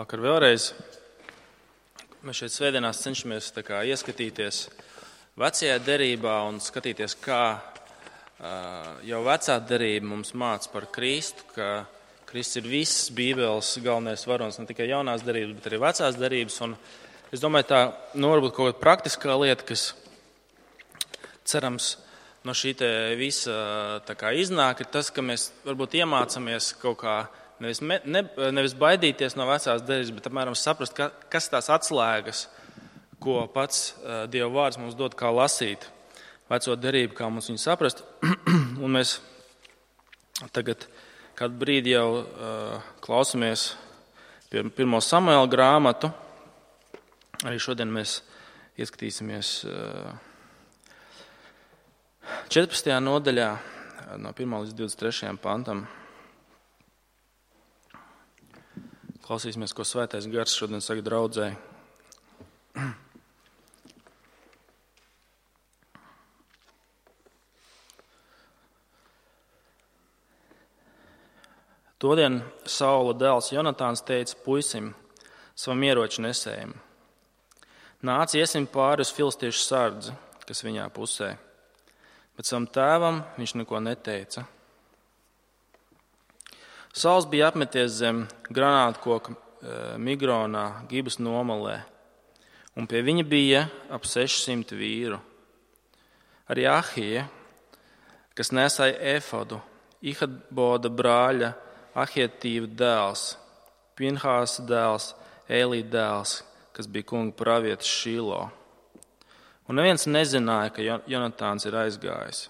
Labvakar vēlreiz. Mēs šeit svētdienās cenšamies ieskatīties vecajā derībā un skatīties, kā jau vecā derība mums māca par Kristu, ka Kristus ir viss Bībeles galvenais varonis, ne tikai jaunās derības, bet arī vecās derības. Un es domāju, tā varbūt kaut kāda praktiskā lieta, kas cerams no šī te visa iznāk, ir tas, ka mēs varbūt iemācāmies kaut kā nevis baidīties no vecās derības, bet apmēram saprast, kas tās atslēgas, ko pats Dieva vārds mums dod, kā lasīt veco derību, kā mums viņu saprast. Un mēs tagad kādu brīdi jau klausamies pie 1. Samuela grāmatu. Arī šodien mēs ieskatīsimies 14. nodaļā no 1. līdz 23. pantam. Klausīsimies, ko Svētais Gars šodien saka draudzē. Todien Saula dēls Jonatāns teica puisim, savam ieroču nesējam: nāc, iesim pāri uz filistiešu sardzi, kas viņā pusē. Bet savam tēvam viņš neko neteica. Sauls bija apmeties zem granātkoka Migronā, Gibas nomalē, un pie viņa bija ap 600 vīru. Arī Ahija, kas nesāja efodu, Ihadboda brāļa Ahietīva dēls, Pinhāsa dēls, Elī dēls, kas bija kunga pravietis Šīlo. Un neviens nezināja, ka Jonatāns ir aizgājis.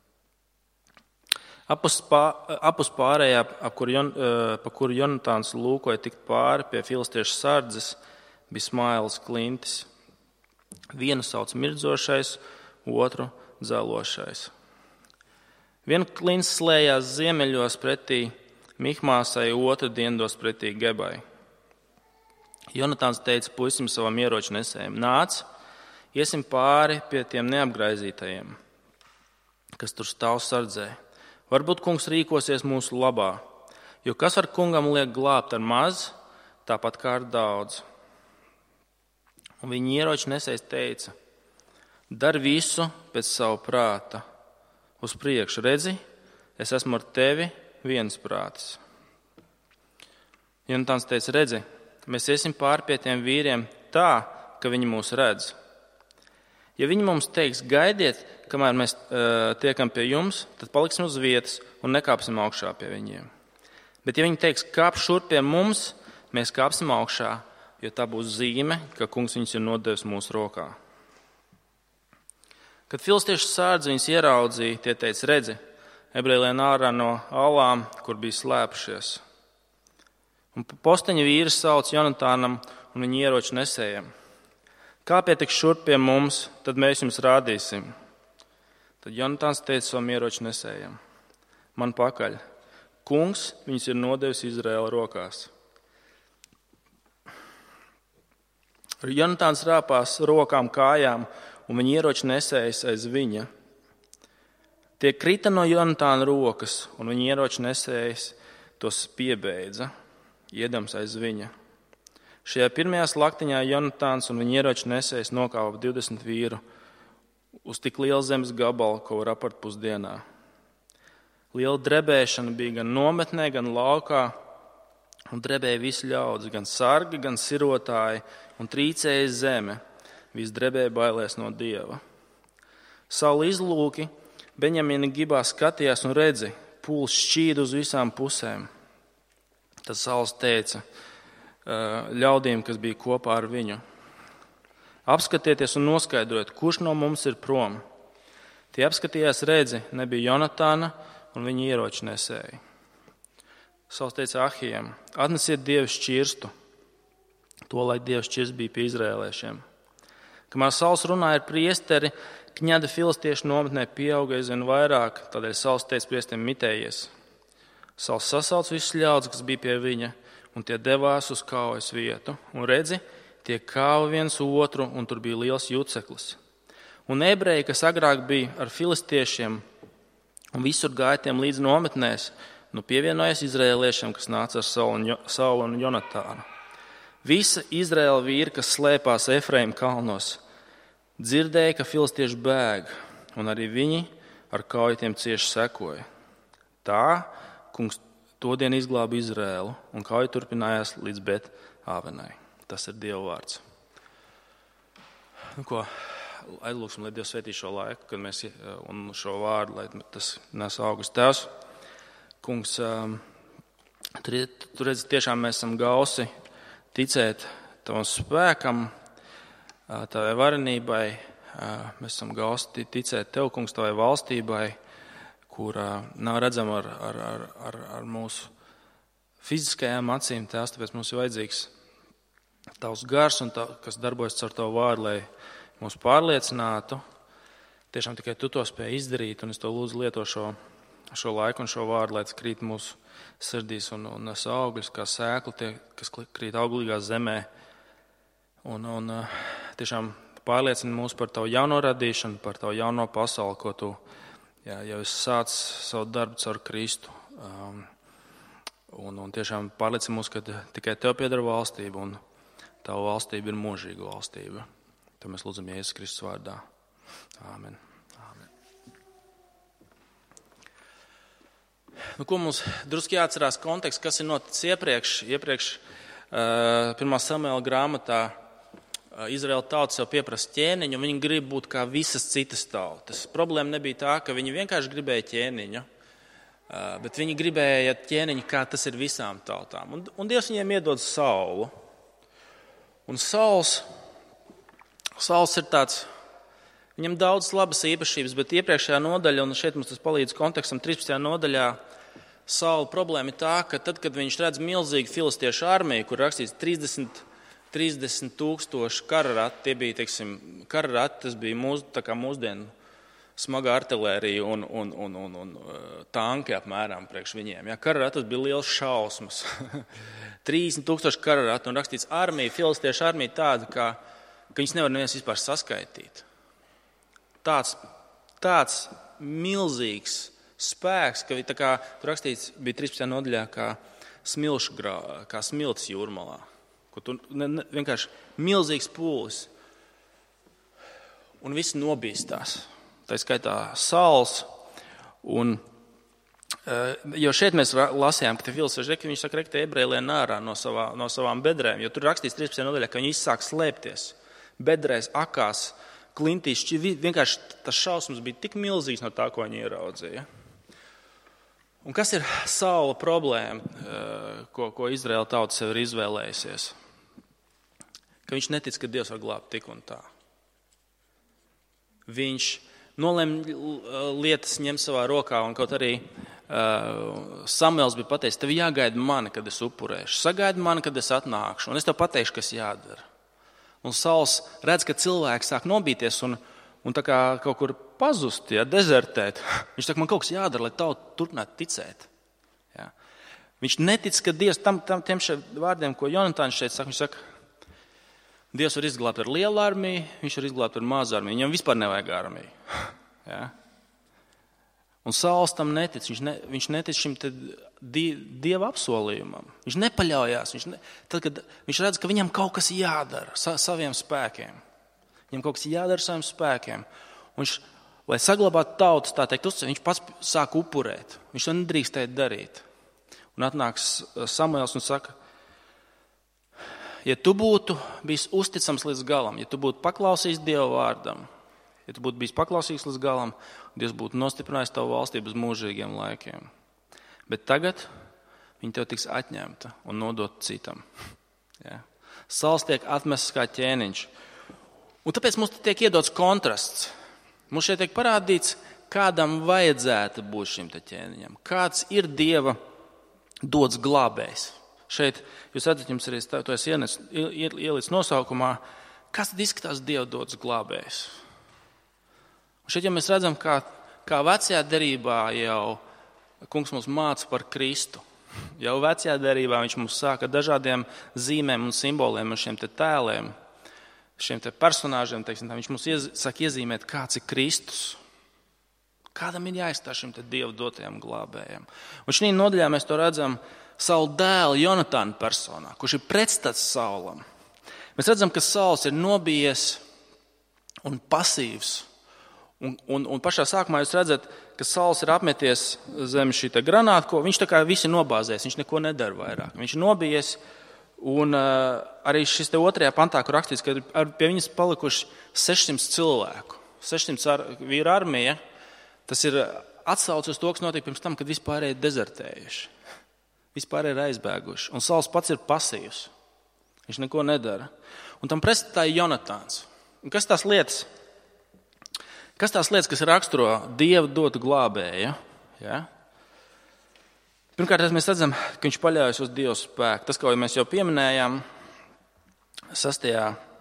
Apus pārējā, pa kuru Jonatāns lūkoja tikt pāri pie filistiešu sardzes, bija smailes klintis. Vienu sauc mirdzošais, otru dzelošais. Viena klints slējās ziemeļos pretī Mihmāsai, otru dienos pretī Gebai. Jonatāns teica puisim savam ieroču nesējam: nāc, iesim pāri pie tiem neapgraizītajiem, kas tur stāv sardzē. Varbūt kungs rīkosies mūsu labā, jo kas var kungam liek glābt ar maz, tāpat kā ar daudz. Un viņa ieroču nesējs teica: dari visu pēc savu prāta. Uz priekšu, redzi, es esmu ar tevi viensprātis. Jonatāns teica: redzi, mēs iesim pāri pie tiem vīriem tā, ka viņi mūs redz. Ja viņi mums teiks, gaidiet, kamēr mēs tiekam pie jums, tad paliksim uz vietas un nekāpsim augšā pie viņiem. Bet ja viņi teiks, kāp šurp pie mums, mēs kāpsim augšā, jo tā būs zīme, ka kungs viņus ir nodevis mūsu rokā. Kad filistiešu sārdzi viņus ieraudzīja, tie teica: redzi, ebreji lien ārā no alām, kur bija slēpušies. Un posteņa vīri sauc Jonatānam un viņa ieroču nesējam: kāpiet tik šurp pie mums, tad mēs jums rādīsim. Tad Jonatāns teica savam ieroču nesējam: man pakaļ, kungs viņus ir nodevis Izraēla rokās. Jonatāns rāpās rokām, kājām, un viņa ieroču nesējs aiz viņa. Tie krita no Jonatāna rokas, un viņa ieroču nesējs tos piebeidza, iedams aiz viņa. Šajā pirmajā slaktiņā Jonatāns un viņa ieroču nesējs nokāva 20 vīru uz tik lielu zemes gabalu, ko var apart pusdienā. Liela drebēšana bija gan nometnē, gan laukā, un drebēja visi ļaudis, gan sargi, gan sirotāji, un trīcēja zeme. Viss drebēja bailēs no Dieva. Saula izlūki Beņamina Gibā skatījās un redzi, pūls šķīd uz visām pusēm. Tad Sauls teica ļaudīm, kas bija kopā ar viņu: apskatieties un noskaidrojiet, kurš no mums ir prom. Tie apskatījās, redzi, nebija Jonatāna un viņa ieroču nesēji. Sauls teica Ahijam: atnesiet Dievu šķirstu. To, lai Dievu šķirsts bija pie izrēliešiem. Kamēr Sauls runāja ar priesteri, kņada filistiešu nometnē pieauga aizvien vairāk, tādēļ Sauls teica priesterim: mitējies. Sauls sasauca visus ļaudis, kas bija pie viņa, un tie devās uz kaujas vietu. Un redzi, tie kāva viens otru, un tur bija liels juceklis. Un ebreji, kas agrāk bija ar filistiešiem un visur gāja tiem līdz nometnēs, pievienojas izrēliešiem, kas nāca ar Saulu un Jonatānu. Visa Izraēla vīri, kas slēpās Efraima kalnos, dzirdēja, ka filistieši bēg, un arī viņi ar kauju tiem cieši sekoja. Tā kungs to dienu izglāba Izraēlu, un kauja turpinājās līdz Bet-Āvenai. Tas ir Dieva vārds. Aizlūksim, lai Dievs svētī šo laiku, kad mēs un šo vārdu, lai tas nes augus. Tēvs, kungs, tur redz, tiešām mēs esam gausi ticēt tavam spēkam, tavai varenībai. Mēs esam gausi ticēt tev, kungs, tavai valstībai, kur nav redzama ar mūsu fiziskajām acīm. Tēvs, tāpēc mums ir vajadzīgs tavs gars, un kas darbojas caur tavu vārdu, lai mūs pārliecinātu. Tiešām tikai tu to spēj izdarīt, un es to lūdzu lieto šo laiku un šo vārdu, lai tas krīt mūsu sirdīs un nes augļus, kā sēkla, kas krīt auglīgā zemē. Un tiešām pārliecina mūs par tavu jauno radīšanu, par tavu jauno pasauli, ko tu jau esi sācis savu darbu caur Kristu. Un tiešām pārliecina mūs, ka tikai tev pieder valstība, un tava valstība ir mūžīga valstība. To mēs lūdzam Jēzus Kristus vārdā. Āmen. Ko mums drusku jāatcerās konteksts, kas ir noticis iepriekš 1. Samuela grāmatā. Izraēla tauta sev pieprasa ķēniņu, un viņi grib būt kā visas citas tautas. Problēma nebija tā, ka viņi vienkārši gribēja ķēniņu, bet viņi gribēja ķēniņu, kā tas ir visām tautām. Un Dievs viņiem iedod Saulu. Un Sauls ir tāds, viņam daudz labas īpašības, bet iepriekšējā nodaļa, un šeit mums tas palīdz kontekstam, 13. nodaļā, Saula problēma ir tā, ka tad, kad viņš redz milzīgu filistiešu armiju, kur rakstīts 30 tūkstoši kararati, tie bija, kararati, tas bija mūsdienu smaga artilērija un tanki apmēram priekš viņiem. Kararati, tas bija liels šausmas. 30 tūkstoši kararati, un rakstīts armija, filistiešu armija tāda, ka viņus nevar neviens vispār saskaitīt. Tāds milzīgs spēks, ka tā kā tur rakstīts bija 13. nodaļā, kā smilts jūrmalā. Tur vienkārši milzīgs pūlis. Un visi nobīstās. Tā skaitā Sauls. Jo šeit mēs lasījām, ka viņš saka, rekte ebreji lien ārā no savām bedrēm. Jo tur rakstīts 13. nodaļā, ka viņi sāk slēpties. Bedrēs, akās, klintīs. Vienkārši tas šausmas bija tik milzīgs no tā, ko viņi ieraudzīja. Un kas ir Saula problēma, ko Izraēla tauta sev ir izvēlējusies? Ka viņš netic, ka Dievs var glābt tik un tā. Viņš nolem lietas ņemt savā rokā, un kaut arī Samuels bija pateicis, tev jāgaida mani, kad es upurēšu. Sagaidi mani, kad es atnākšu, un es tev pateikšu, kas jādara. Un Sauls redz, ka cilvēki sāk nobīties un tā kā kaut kur pazust, dezertēt. Viņš saka, man kaut kas jādara, lai tauta turpinātu ticēt. Ja. Viņš netic, ka Dievs tiem šiem vārdiem, ko Jonatāns šeit saka, viņš saka, Dievs var izglābt ar lielu armiju, viņš var izglābt ar mazu armiju, viņam vispār nevajag armiju. Ja. Un Sauls tam netic, viņš netic šim Dieva apsolījumam. Viņš nepaļaujās. Tad, kad viņš redz, ka viņam kaut kas jādara saviem spēkiem. Viņam kaut kas jādara saviem spēkiem. Un viņš, lai saglabātu tautas, tā teikt, viņš pats sāk upurēt. Viņš to nedrīkstēja darīt. Un atnāks Samuels un saka, ja tu būtu bijis uzticams līdz galam, ja tu būtu paklausījis Dieva vārdam, ja tu būtu bijis paklausīgs līdz galam, Dievs būtu nostiprinājis tavu valstību uz mūžīgiem laikiem. Bet tagad viņa tev tiks atņemta un nodot citam. Ja. Sauls tiek atmests kā ķēniņš. Un tāpēc mums tiek iedots kontrasts. Mums šeit tiek parādīts, kādam vajadzētu būt šim te ķēniņam. Kāds ir Dieva dots glābējs. Šeit jūs redzat, jums arī to es ielicis nosaukumā, kas tad izskatās Dieva dots glābējs. Un šeit jau mēs redzam, kā vecajā derībā jau kungs mums māca par Kristu. Jau vecajā derībā viņš mums sāka dažādiem zīmēm un simboliem un šiem te tēliem, šiem te personāžiem, viņš mums saka iezīmēt, kāds ir Kristus. Kādam ir jāizstāv šim te Dieva dotajam glābējam. Un šī nodaļā mēs to redzam, Saula dēla Jonatāna personā, kurš ir pretstats Saulam. Mēs redzam, ka Sauls ir nobijies un pasīvs. Un pašā sākumā jūs redzat, ka Sauls ir apmeties zem šī granāta, ko viņš tā kā visi nobāzēs, viņš neko nedara vairāk. Viņš ir nobijies, un arī šis te 2. pantā, kur rakstīts, ka pie viņas palikuši 600 cilvēku, 600 vīru armija. Tas ir atsauce uz to, kas notika pirms tam, kad vispār ir dezertējuši. Vispār ir aizbēguši. Un Sauls pats ir pasīvs. Viņš neko nedara. Un tam pretstatā ir Jonatāns. Un kas tās lietas? Kas kas raksturo Dieva dotu glābēju? Ja? Pirmkārt, mēs redzam, ka viņš paļaujas uz Dieva spēku. Tas, ko mēs jau pieminējām 6.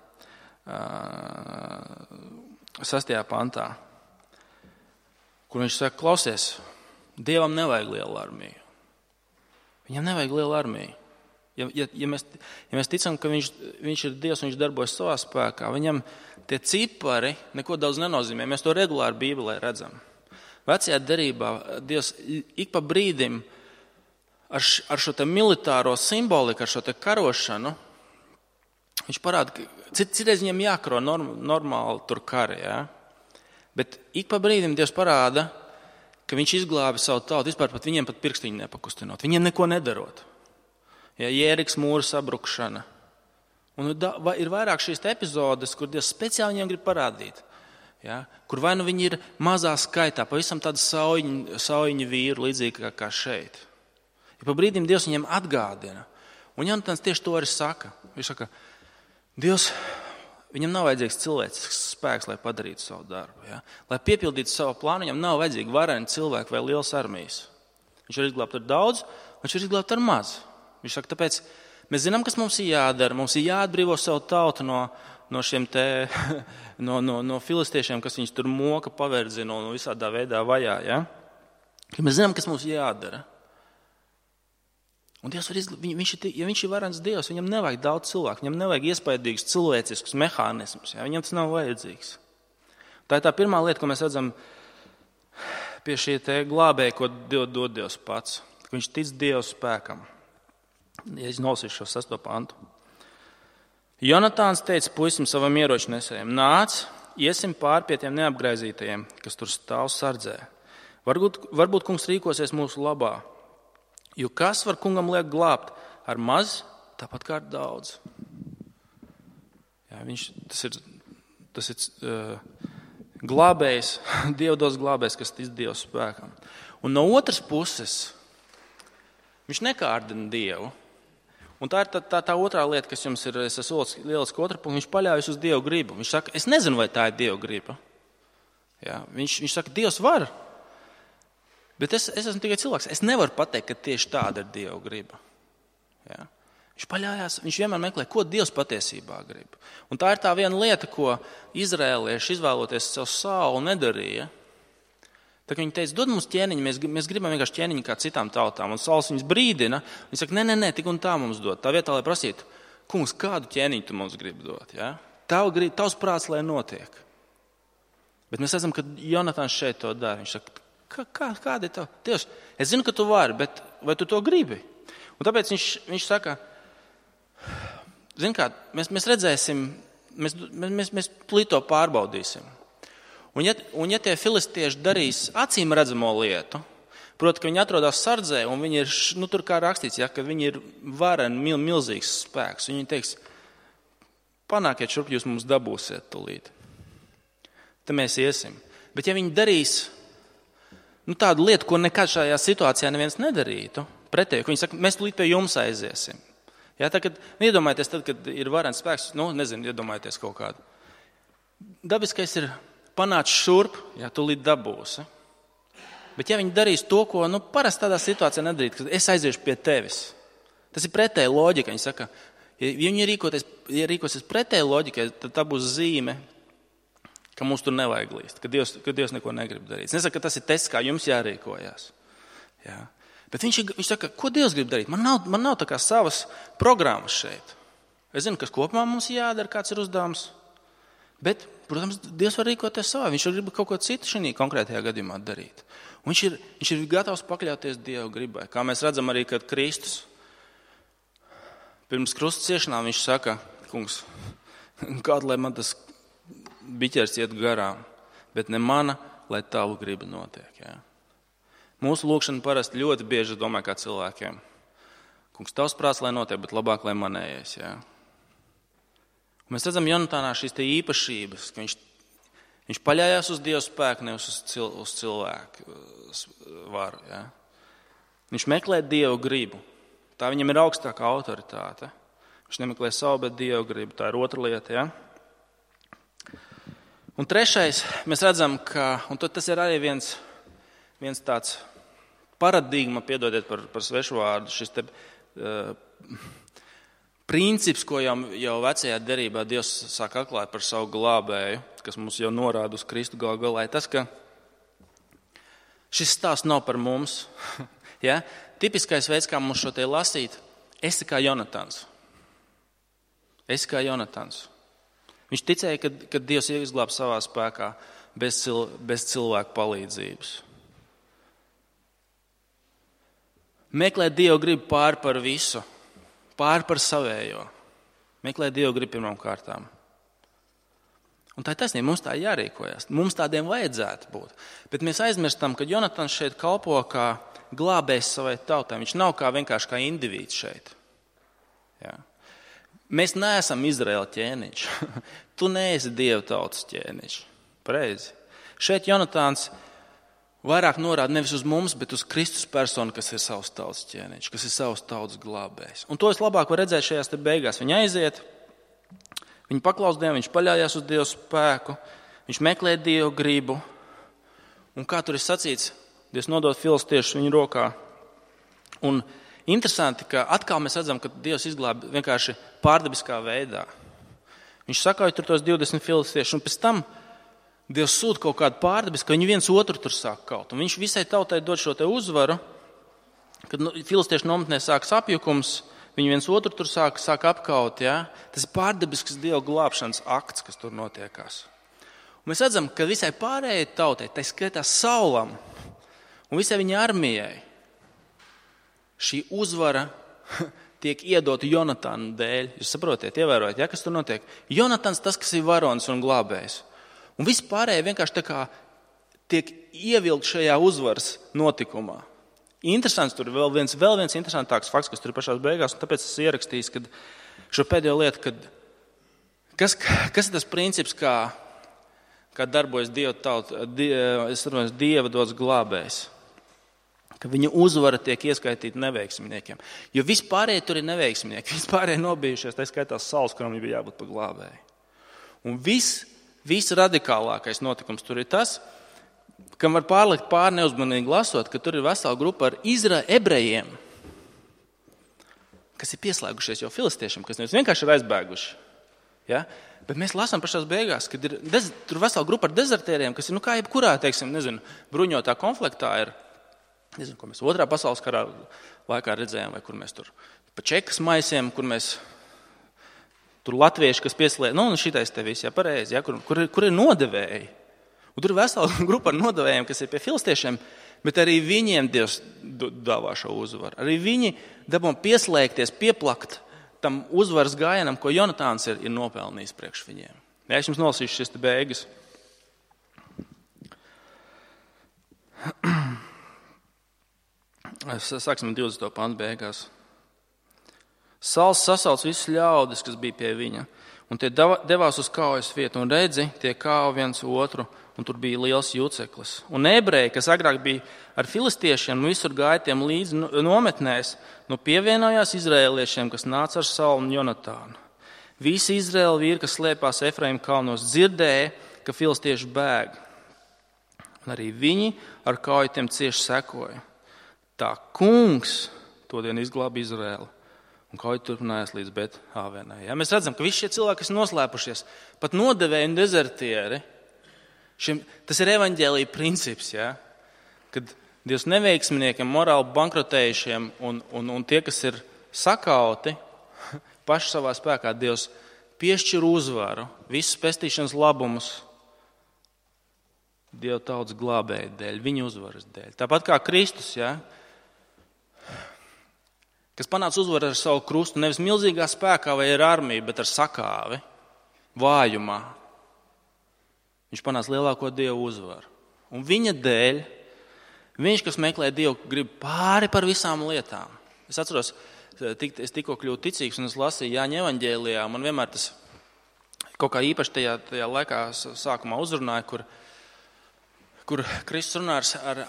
pantā, kur viņš saka, klausies, Dievam nevajag lielu armiju. Viņam nevajag lielu armiju. Ja mēs ticam, ka viņš ir Dievs un viņš darbojas savā spēkā, viņam tie cipari neko daudz nenozīmē. Mēs to regulāri Bībelē redzam. Vecajā derībā Dievs ik pa brīdim ar šo te militāro simboliku, ar šo te karošanu, viņš parāda, ka citreiz viņam jākaro normāli tur kari, ja? Bet ik pa brīdim Dievs parāda, ka viņš izglābi savu tautu, vispār pat viņiem pat pirkstiņu nepakustinot, viņiem neko nedarot. Ja, Jērikas mūra sabrukšana. Un ir vairāk šīs epizodes, kur Dievs speciāli viņiem grib parādīt. Ja, kur vai nu viņi ir mazā skaitā, pavisam tādi saujiņu vīri, līdzīgi kā šeit. Ja pa brīdim Dievs viņiem atgādina. Un Jonatāns tieši to arī saka. Viņš saka, Dievs, viņam nav vajadzīgs cilvēcisks spēks, lai padarītu savu darbu. Ja? Lai piepildītu savu plānu, viņam nav vajadzīgi vareni cilvēki vai liels armijas. Viņš var izglābt ar daudz, viņš var izglābt ar maz. Viņš saka, tāpēc mēs zinām, kas mums ir jādara. Mums ir jāatbrīvo savu tautu no šiem te, no filistiešiem, kas viņus tur moka, paverdzina un visādā veidā vajā. Ja? Mēs zinām, kas mums jādara. Un Dievs ja viņš ir varens Dievs, viņam nevajag daudz cilvēku, viņam nevajag iespaidīgus cilvēciskus mehānismus. Ja? Viņam tas nav vajadzīgs. Tā ir tā pirmā lieta, ko mēs redzam pie šī te glābēja, ko dod Dievs pats. Ka viņš tic Dieva spēkam. Ja es nolasīšu šo 6. pantu. Jonatāns teica puisim savam ieroču nesējiem, nāc, iesim pār pie tiem neapgraizītajiem, kas tur stāv sardzē. Varbūt kungs rīkosies mūsu labā, jo kas var kungam liek glābt ar maz, tāpat kā ar daudz. Jā, tas ir glābējs, Dievdos glābējs, kas tic Dieva spēkam. Un no otras puses, viņš nekārdina Dievu. Un tā ir tā otrā lieta, kas jums ir, es esmu lieliski otra punkta, viņš paļaujas uz Dievu gribu. Viņš saka, es nezinu, vai tā ir Dieva griba. Jā, viņš saka, Dievs var, bet es esmu tikai cilvēks. Es nevaru pateikt, ka tieši tāda ir Dieva griba. Jā. Viņš paļaujas, viņš vienmēr meklē, ko Dievs patiesībā grib. Un tā ir tā viena lieta, ko izrēlieši izvēloties sev Saulu nedarīja. Tā kā viņi teica, dod mums ķēniņu, mēs gribam vienkārši ķēniņu kā citām tautām. Un Sauls viņus brīdina, viņi saka, nē, tik un tā mums dod. Tā vietā, lai prasītu, kungs, kādu ķēniņu tu mums gribi dot? Ja? Tavs prāts, lai notiek. Bet mēs redzam, ka Jonatāns šeit to dara. Viņš saka, kāda ir tā? Dievs, es zinu, ka tu vari, bet vai tu to gribi? Un tāpēc viņš saka, zini kā, mēs redzēsim, mēs plīt to pārbaudīsim. Un ja tie filistieši darīs acīm redzamo lietu, proti, ka viņi atrodas sardzē un viņi ir, tur kā rakstīts, ja, ka viņi ir vareni, milzīgs spēks. Viņi teiks, panākiet šurp, jūs mums dabūsiet tulīt. Tad mēs iesim. Bet ja viņi darīs tādu lietu, ko nekad šajā situācijā neviens nedarītu, pretēji, ka viņi saka, mēs tulīt pie jums aiziesim. Ja, iedomājieties, tad, kad ir varens spēks, iedomājieties kaut kādu. Dabiskais ir panāc šurp, ja tu līdz dabūsi. Bet ja viņi darīs to, ko parasti tādā situācijā nedarīt, kad es aiziešu pie tevis, tas ir pretēji loģika. Viņi saka, ja viņi rīkosies pretēji loģikai, tad tā būs zīme, ka mums tur nevajag līst, ka Dievs neko negrib darīt. Es nesaku, ka tas ir tests, kā jums jārīkojās. Ja. Bet viņš saka, ko Dievs grib darīt? Man nav tā kā savas programmas šeit. Es zinu, kas kopumā mums jādara, kāds ir uzdevums. Bet, protams, Dievs var rīkoties savā. Viņš grib kaut ko citu šajā konkrētajā gadījumā darīt. Viņš ir gatavs pakļauties Dieva gribai. Kā mēs redzam arī, kad Kristus pirms krusta ciešanām viņš saka, kungs, kādu, lai man tas biķers iet garām, bet ne mana, lai tavu griba notiek. Ja? Mūsu lūkšana parasti ļoti bieži domā kā cilvēkiem. Kungs, tavs prāts, lai notiek, bet labāk, lai manējais. Ja? Un mēs redzam Jonatānā šīs te īpašības, ka viņš paļājās uz Dieva spēku, nevis uz cilvēku varu. Ja? Viņš meklē Dieva gribu. Tā viņam ir augstākā autoritāte. Viņš nemeklē savu, bet Dieva gribu. Tā ir otra lieta. Ja? Un trešais, mēs redzam, ka tas ir arī viens tāds paradigma, piedodiet par svešu vārdu, šis te princips, ko jau vecajā derībā Dievs sāk atklāt par savu glābēju, kas mums jau norāda uz Kristu galu galā, tas, ka šis stāsts nav par mums. Ja? Tipiskais veids, kā mums šo te lasīt, esi kā Jonatāns. Esi kā Jonatāns. Viņš ticēja, ka Dievs izglāb savā spēkā bez cilvēku palīdzības. Meklē Dievu gribu pāri par visu, pāri par savējo. Meklē Dievu gribu pirmām kārtām. Un tā ir taisnība, mums tā jārīkojas. Mums tādiem vajadzētu būt. Bet mēs aizmirstam, ka Jonatāns šeit kalpo kā glābējs savai tautai. Viņš nav vienkārši kā indivīds šeit. Ja. Mēs neesam Izraēla ķēniņš. Tu neesi Dieva tautas ķēniņš. Pareizi. Šeit Jonatāns vairāk norāda nevis uz mums, bet uz Kristus personu, kas ir savs tautas ķēniņš, kas ir savs tautas glābējs. Un to es labāk varu redzēt šajās te beigās. Viņa aiziet, viņa paklaus Dievam, viņš paļājās uz Dieva spēku, viņš meklē Dieva gribu. Un kā tur ir sacīts, Dievs nodod filistiešus viņu rokā. Un interesanti, ka atkal mēs redzam, ka Dievs izglāba vienkārši pārdabiskā veidā. Viņš sakauj tur tos 20 filistiešus, un pēc tam Dievs sūta kaut kādu pārdabisku, ka viņi viens otru tur sāk kaut. Un viņš visai tautai dod šo te uzvaru, kad filistiešu nometnē sākas apjukums, viņi viens otru tur sāk apkaut. Ja? Tas ir pārdabisks Dieva glābšanas akts, kas tur notiekās. Un mēs redzam, ka visai pārējai tautai, tā skaitā Saulam un visai viņa armijai, šī uzvara tiek iedota Jonatāna dēļ. Jūs saprotiet, ievērojat, ja, kas tur notiek? Jonatāns tas, kas ir varonis un glābējs. Un viss pārējie vienkārši tā kā tiek ievilkt šajā uzvaras notikumā. Interesants tur vēl viens interesantāks fakts, kas tur ir pašās beigās, un tāpēc es ierakstījis, kad šo pēdējo lietu, kas ir tas princips, kā darbojas Dieva dots glābējs. Ka viņa uzvara tiek ieskaitīta neveiksminiekiem. Jo vispārējie tur ir neveiksminieki, vispārējie nobijušies, tā skaitās Sauls, kuram bija jābūt par glābēju. Un viss radikālākais notikums tur ir tas, kam var pārlikt pāri neuzmanīgi lasot, ka tur ir vesela grupa ar ebrejiem, kas ir pieslēgušies jau filistiešiem, kas nevis vienkārši ir aizbēguši. Ja? Bet mēs lasām pašās beigās, kad ir tur vesela grupa ar dezertieriem, kas ir, kā jebkurā, bruņotā konfliktā ir. Nezinu, ko mēs otrā pasaules karā laikā redzējām, vai kur mēs tur pa čekas maisiem, kur mēs tur latvieši, kas pieslēdz, un šitais te viss, pareizi, ja, kur ir nodevēji. Un tur ir vesela grupa ar nodevējiem, kas ir pie filistiešiem, bet arī viņiem Dievs dāvā šo uzvaru. Arī viņi dabū pieslēgties, pieplakt tam uzvaras gājienam, ko Jonatāns ir nopelnījis priekš viņiem. Ja, es jums nolasīšu šis te beigas. Sāksim 20. pantu beigās. Sauls sasauc visus ļaudis, kas bija pie viņa, un tie devās uz kaujas vietu, un redzi, tie kāva viens otru, un tur bija liels juceklis. Un ebreji, kas agrāk bija ar filistiešiem, visur gāja tiem līdzi nometnēs, pievienojās izraēliešiem, kas nāca ar Saulu un Jonatānu. Visi Izraēla vīri, kas slēpās Efraima kalnos, dzirdēja, ka filistieši bēg. Un arī viņi ar kauju tiem cieši sekoja. Tā kungs todien izglāba Izraēlu. Un kauja turpinājās līdz Bet-Āvenai. Ja? Mēs redzam, ka visi šie cilvēki, kas noslēpušies, pat nodevēji un dezertieri, tas ir evaņģēlija princips, ja? Kad Dievs neveiksminiekiem, morāli bankrotējušiem un tie, kas ir sakauti, paši savā spēkā Dievs piešķir uzvaru, visus pestīšanas labumus Dieva tautas glābēja dēļ, viņa uzvaras dēļ. Tāpat kā Kristus, kas panāca uzvaru ar savu krustu, nevis milzīgā spēkā vai ar armiju, bet ar sakāvi, vājumā. Viņš panāca lielāko Dievu uzvaru. Un viņa dēļ, viņš, kas meklē Dievu, grib pāri par visām lietām. Es atceros, es tikko kļuvu ticīgs un es lasīju Jāņa evaņģēlijā. Man vienmēr tas kaut kā īpaši tajā laikā sākumā uzrunāja, kur Kristus runā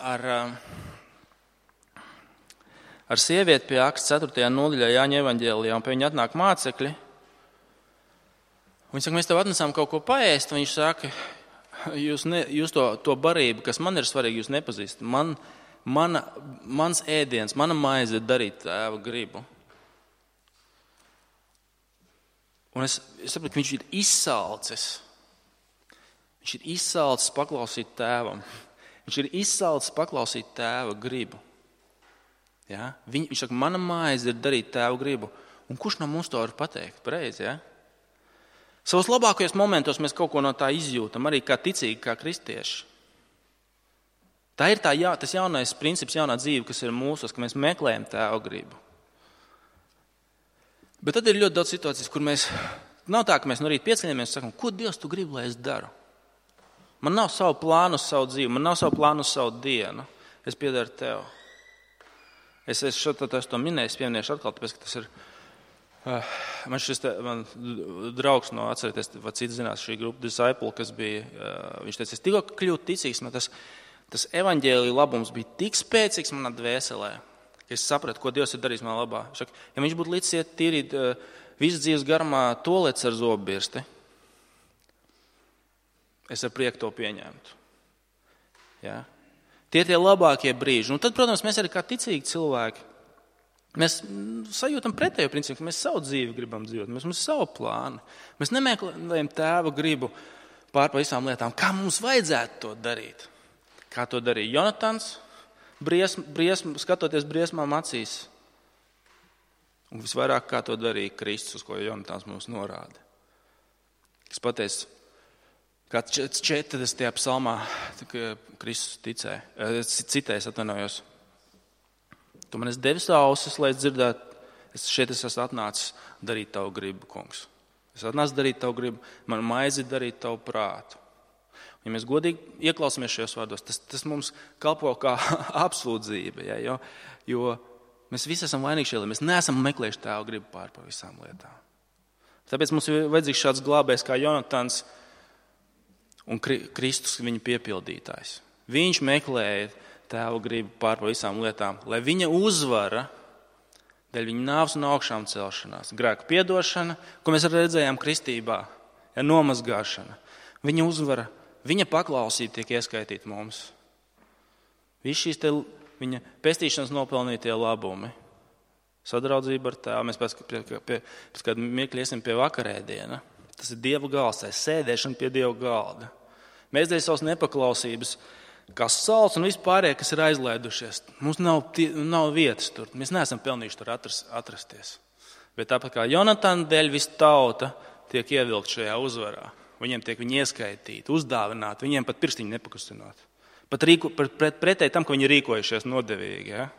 ar sievieti pie akas 4. nodaļā Jāņa evaņģēlijā, un pie viņa atnāk mācekļi. Viņi saka, mēs tev atnesām kaut ko paēst, un viņš saka, jūs to barību, kas man ir svarīgi, jūs nepazīstat. Mans ēdiens, mana maize ir darīt Tēva gribu. Un es saprotu, ka viņš ir izsalcis. Viņš ir izsalcis paklausīt Tēvam. Viņš ir izsalcis paklausīt Tēva gribu. Ja? Viņš saka, mana maize ir darīt Tēva gribu. Un kurš no mums to var pateikt? Pareizi, ja? Savos labākajos momentos mēs kaut ko no tā izjūtam, arī kā ticīgi, kā kristieši. Tā ir tas jaunais princips, jaunā dzīve, kas ir mūsos, ka mēs meklējam Tēva gribu. Bet tad ir ļoti daudz situācijas, kur nav tā, ka mēs no rīta pieceļamies un sakam, ko Dievs tu gribi, lai es daru? Man nav savu plānu uz savu dzīvi, man nav savu plānu uz savu dienu. Es piedaru Tev. Es to minēju, pieminēšu atkal, tāpēc, ka tas ir. Man draugs atcerieties, vai cits zinās šī grupa Disciple, kas bija, viņš teica, es tikko kļūtu ticīgs, man tas evaņģēlija labums bija tik spēcīgs manā dvēselē, ka es sapratu, ko Dievs ir darījis man labā. Šak, ja viņš būtu līdz iet tīrīt visu dzīves garumā tolets ar zobbirsti, es ar prieku to pieņemtu. Ja? Tie ir tie labākie brīži. Un tad, protams, mēs arī kā ticīgi cilvēki, mēs sajūtam pretējo principu, ka mēs savu dzīvi gribam dzīvot, mums ir savu plānu. Mēs nemeklējam Tēva gribu pār pa visām lietām, kā mums vajadzētu to darīt. Kā to darīja Jonatans, skatoties briesmām acīs. Un visvairāk, kā to darīja Kristus, uz ko Jonatans mums norāda. Kas pateica, kā 40. psalmā, Kristus citēs, atvainojos. Tu man esi devis ausis, lai es dzirdētu, šeit es esmu atnācis darīt Tavu gribu, kungs. Es atnācu darīt Tavu gribu, man maizi darīt Tavu prātu. Ja mēs godīgi ieklausāmies šajos vārdos, tas mums kalpo kā apsūdzība, jo mēs visi esam vainīgi šajā, mēs neesam meklējuši Tēva gribu pār pa visām lietām. Tāpēc mums ir vajadzīgs šāds glābējs kā Jonatans un Kristus, viņa piepildītājs. Viņš meklēja Tēva gribu pār pa visām lietām, lai viņa uzvara dēļ viņa nāves un augšām celšanās, grēku piedošana, ko mēs redzējām kristībā, nomazgāšana, viņa uzvara, viņa paklausība tiek ieskaitīta mums. Visi šīs viņa pestīšanas nopelnītie labumi, sadraudzība ar Tēvu, mēs pēc kādu mirkli iesim pie vakarēdiena. Tas ir Dieva galds, tā ir sēdēšana pie Dieva galda. Mēs dēļ savas nepaklausības, kā salds un vispārējie, kas ir aizlaidušies. Mums nav vietas tur. Mēs neesam pelnījuši tur atrasties. Bet tāpat kā Jonatana dēļ visa tauta tiek ievilkt šajā uzvarā. Viņiem tiek viņi ieskaitīti, uzdāvināti, viņiem pat pirkstiņi nepakustināt. Pat pretēji tam, ka viņi rīkojušies nodevīgi. Ja?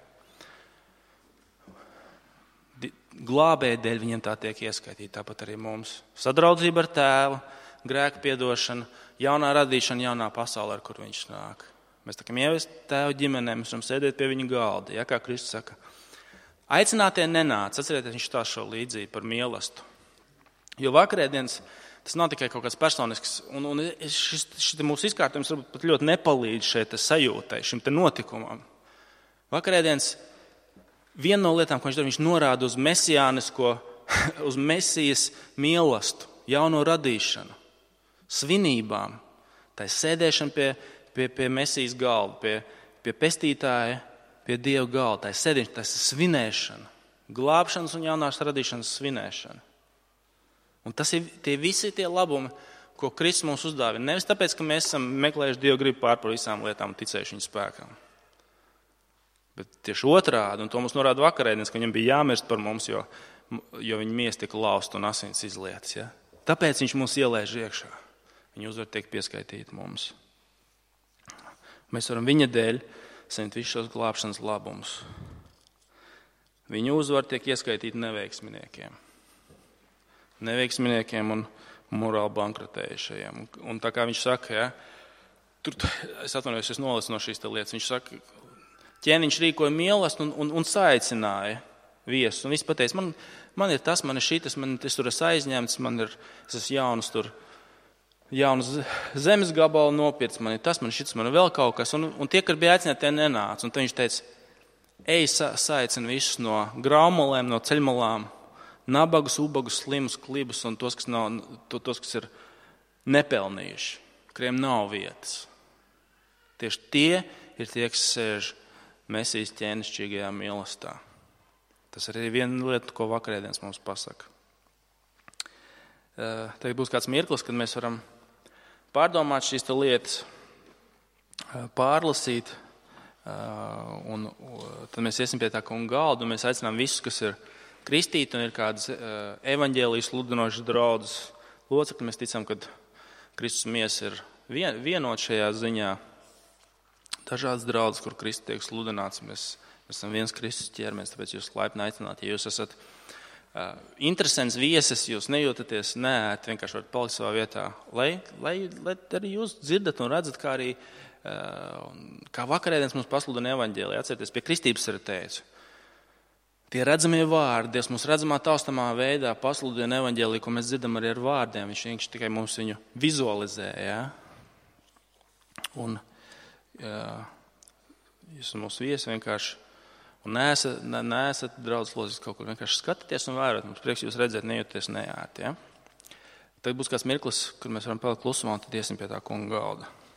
Glābēji dēļ viņiem tā tiek ieskaitīta, tāpat arī mums. Sadraudzība ar Tēvu, grēku piedošana, jaunā radīšana, jaunā pasaulē, ar kur viņš nāk. Mēs tā kā ievest Tēvu ģimenē, mēs varam sēdēt pie viņa galda, ja, kā Kristus saka. Aicinātie nenāca, atcerieties, viņš stāsta šo līdzību par mīlestību. Jo vakarēdienas tas nav tikai kaut kāds personisks, un šis mūsu izkārtojums varbūt pat ļoti nepalīdz šeit sajūtai, šim te notikumam. Vakarēdienas viena no lietām, ko viņš dara, viņš norāda uz mesijānisko, uz mesijas mīlestību, jauno radīšanu, svinībām, tā ir sēdēšana pie mesijas galda, pie pestītāja, pie Dieva galda, tā ir sēdēšana, tā ir svinēšana, glābšanas un jaunās radīšanas svinēšana. Un tas ir visi tie labumi, ko Kristus mums uzdāvina. Nevis tāpēc, ka mēs esam meklējuši Dievu gribu pār visām lietām un ticējuši viņa spēkām. Bet tieši otrādi, un to mums norāda vakarēdienas, ka viņam bija jāmirst par mums, jo viņa miesa tika lausta un asins izlietas. Ja? Tāpēc viņš mūs ielaiž iekšā. Viņa uzvar tiek pieskaitīta mums. Mēs varam viņa dēļ saņemt visus šos glābšanas labumus. Viņa uzvar tiek ieskaitīta neveiksminiekiem. Neveiksminiekiem un morāli bankrotējušajiem. Un tā kā viņš saka, ja, es atvainojos, es nolicu no šīs lietas, viņš saka, ķēniņš rīkoja mīlestību un saicināja viesus. Un viss pateica, man ir tas, man ir šitas, es tur esmu aizņemts, es esmu jaunas zemes gabalu nopircis, man ir tas, man ir šitas, man ir vēl kaut kas. Un tie, kas bija aicināti, tie nenāca. Un tad viņš teica, ej saicina visus no graumulēm, no ceļmalām, nabagus, ubagus, slimus, klibus un tos, kas ir nepelnījuši, kuriem nav vietas. Tieši tie ir tie, kas sēž Mesijas ķēnišķīgajā mīlestībā. Tas ir arī viena lieta, ko vakarēdienas mums pasaka. Tagad būs kāds mirklis, kad mēs varam pārdomāt šīs lietas, pārlasīt, un tad mēs iesim pie tā kunga galda, un mēs aicinām visus, kas ir kristīti un ir kādas evaņģēlijas sludinošas draudzes locekļi. Mēs ticam, ka Kristus miesa ir vienot šajā ziņā. Dažādas draudzes, kur Kristus tiek sludināts, mēs esam viens Kristus ķermenis, tāpēc jūs laipni aicināt. Ja jūs esat interesants viesis, jūs nejūtaties neēti, vienkārši varat palikt savā vietā, lai arī jūs dzirdat un redzat, kā vakarēdienas mums pasludina evaņģēlija. Atcerieties, pie kristības ir teicu. Tie redzamie vārdi, Dievs mums redzamā taustamā veidā pasludina evaņģēliju, ko mēs dzirdam arī ar vārdiem. Viņš vienkārši tikai mums viņu vizualizē. Ja? Un jūs esat mūsu viesi vienkārši un neesat draudzes locekļi kaut kur. Vienkārši skatāties un vērot. Mums prieks jūs redzēt, nejūties neērti. Ja? Tad būs kāds mirklis, kur mēs varam palikt klusumā un tad iesim pie tā kunga galda.